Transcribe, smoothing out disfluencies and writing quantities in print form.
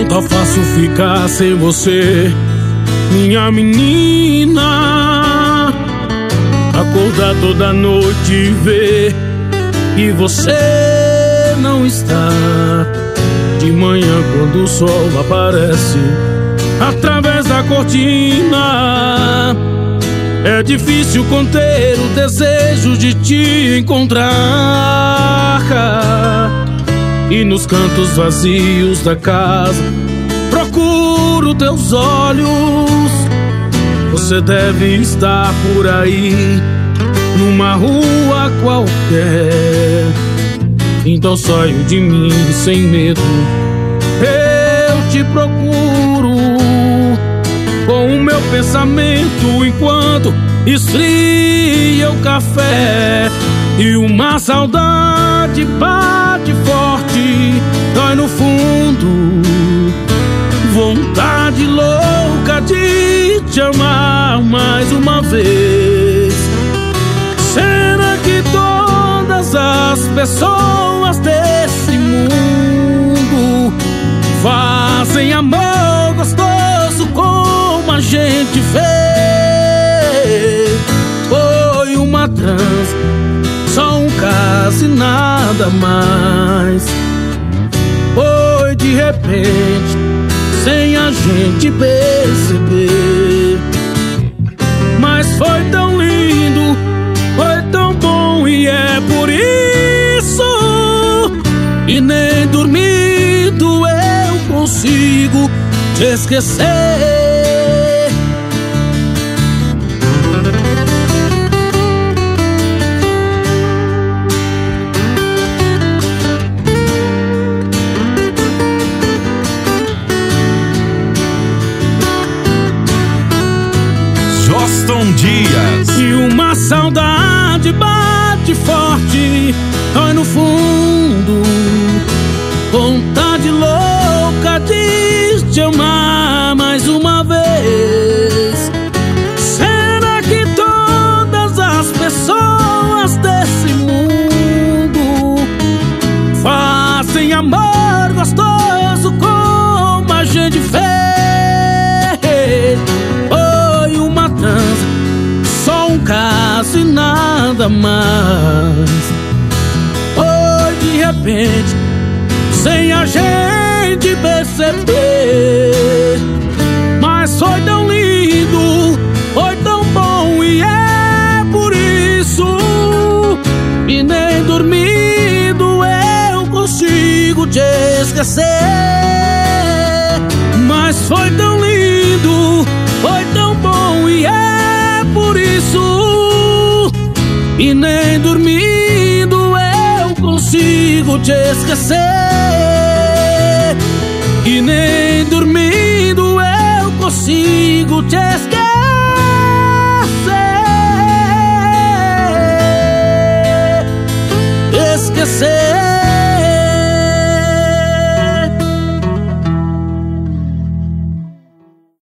tá fácil ficar sem você, minha menina. Acordar toda noite e ver que você não está. De manhã quando o sol aparece através da cortina, é difícil conter o desejo de te encontrar. E nos cantos vazios da casa procuro teus olhos. Você deve estar por aí, numa rua qualquer. Então saio de mim sem medo, eu te procuro com o meu pensamento enquanto esfria o café. E uma saudade bate forte, dói no fundo, vontade louca de te amar mais uma vez. Será que todas as pessoas desse mundo fazem amor gostoso como a gente fez? Foi uma trança, só um caso e nada mais. Foi de repente, sem a gente perceber. Mas foi tão lindo, foi tão bom, e é por isso. E nem dormindo eu consigo te esquecer. Joston Dias. E uma saudade bate forte, dói no fundo, vontade louca de te amar mais uma vez. Será que todas as pessoas desse mundo fazem amor gostoso como a gente fez? Só um caso e nada mais. Foi de repente, sem a gente perceber. Mas foi tão lindo, foi tão bom, e é por isso. E nem dormindo eu consigo te esquecer. Mas foi tão lindo, foi tão bom, e é por isso. E nem dormindo eu consigo te esquecer. E nem dormindo eu consigo te esquecer.